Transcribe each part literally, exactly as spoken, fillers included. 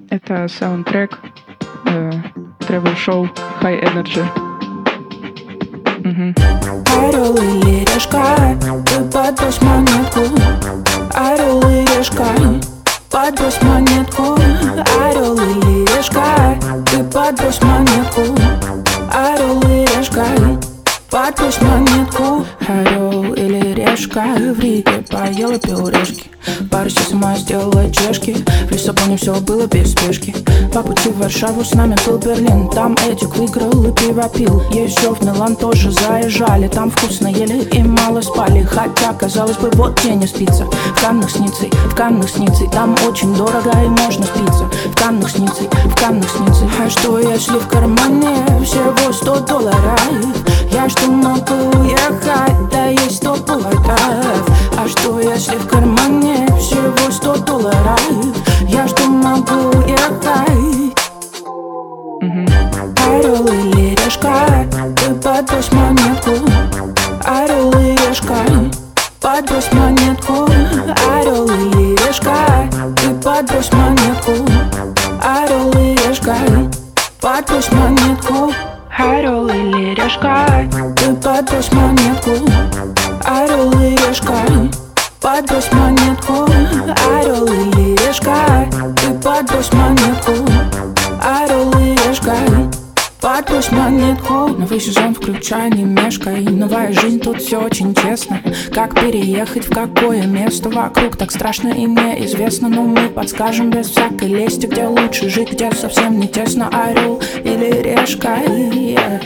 Это саундтрек э, тревел-шоу High Energy. Угу. Орел или решка, ты подбрось монетку. Орел и решка, подбрось монетку. Орел или решка, ты подбрось монетку. Орел и решка, подбрось монетку. Орел или решка, в Риге поела пюрешки. Пару сама сделала чешки. В Лиссабоне все было без спешки. По пути в Варшаву с нами был Берлин. Там Эдик выиграл и пиво пил. Еще в Милан тоже заезжали. Там вкусно ели и мало спали. Хотя, казалось бы, вот где не спится. В Каннах с Ниццей, в Каннах с Ниццей. Там очень дорого и можно спиться. В Каннах с Ниццей, в Каннах с Ниццей. А что если в кармане всего сто долларов? Я что могу уехать, да есть сто поводов. А что если в кармане всего сто долларов? Я что могу уехать? Mm-hmm. Орел или решка, ты подбрось монетку. Орел и решка, подбрось монетку. Орел и решка, ты подбрось монетку. Орел и решка, подбрось монетку. Орел или решка, ты подбрось монетку. Орел и решка, подбрось монетку. Орел и решка, ты подбрось монетку. Орел и решка, подбрось монетку. Новый сезон включай, не мешкай. Новая жизнь, тут все очень честно. Как переехать, в какое место вокруг так страшно и неизвестно. Но мы подскажем без всякой лести, где лучше жить, где совсем не тесно. Орел или решка, yeah.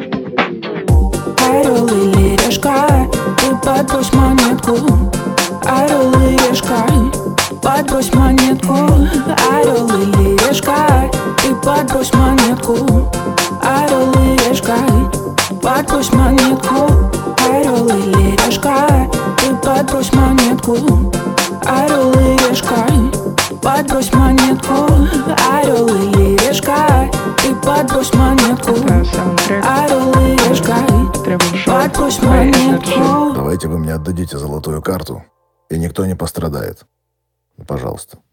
Орел или решка, ты подбрось монетку. Орел и решка, подбрось монетку. Орел или решка, ты подбрось монетку. Орел и решка, подбрось монетку. Орел или решка, ты подбрось монетку. Орел и решка, подбрось монетку. Орел и решка, ты подбрось монетку. Орел и решка, подбрось монетку. Давайте вы мне отдадите золотую карту, и никто не пострадает. Пожалуйста.